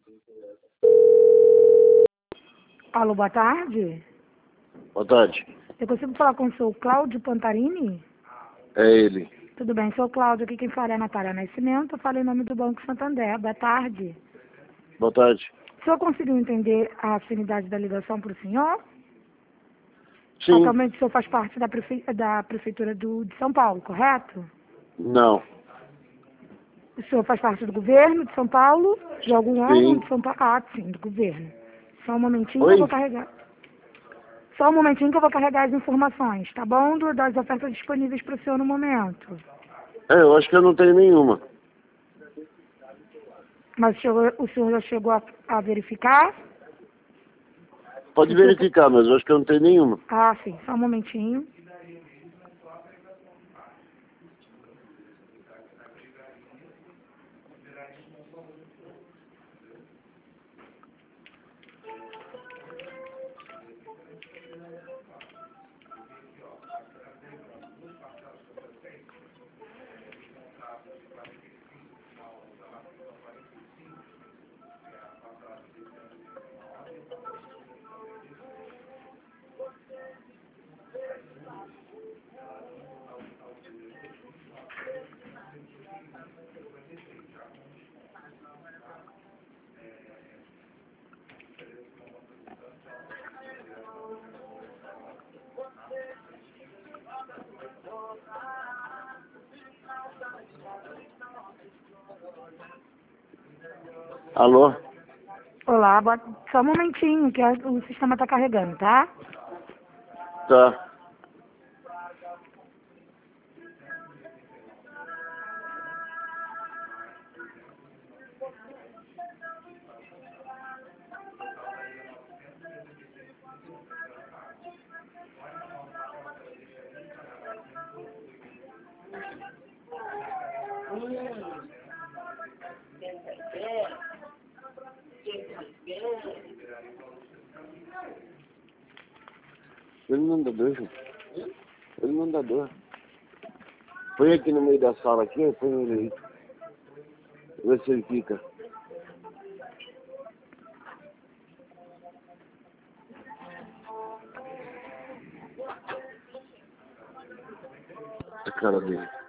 Alô, boa tarde. Boa tarde. Eu consigo falar com o senhor Cláudio Pantarini? É ele. Tudo bem, sou Cláudio, aqui quem fala é a Natália Nascimento, eu falo em nome do Banco Santander. Boa tarde. Boa tarde. O senhor conseguiu entender a afinidade da ligação para o senhor? Sim. Atualmente o senhor faz parte da Prefeitura de São Paulo, correto? Não. O senhor faz parte do governo de São Paulo? De algum órgão Sim. de São Paulo? Ah, sim, do governo. Só um momentinho que Oi? eu vou carregar. Só um momentinho que eu vou carregar as informações, tá bom? Das ofertas disponíveis para o senhor no momento. Eu acho que eu não tenho nenhuma. Mas o senhor já chegou a verificar? Pode O senhor- verificar, mas eu acho que eu não tenho nenhuma. Ah, sim, só um momentinho. Alô? Olá, só um momentinho que o sistema está carregando, tá? Tá. Ele não dá dor, gente. Ele não dá dor. Põe aqui no meio da sala aqui, põe ele aí. Vê se ele fica. A cara dele.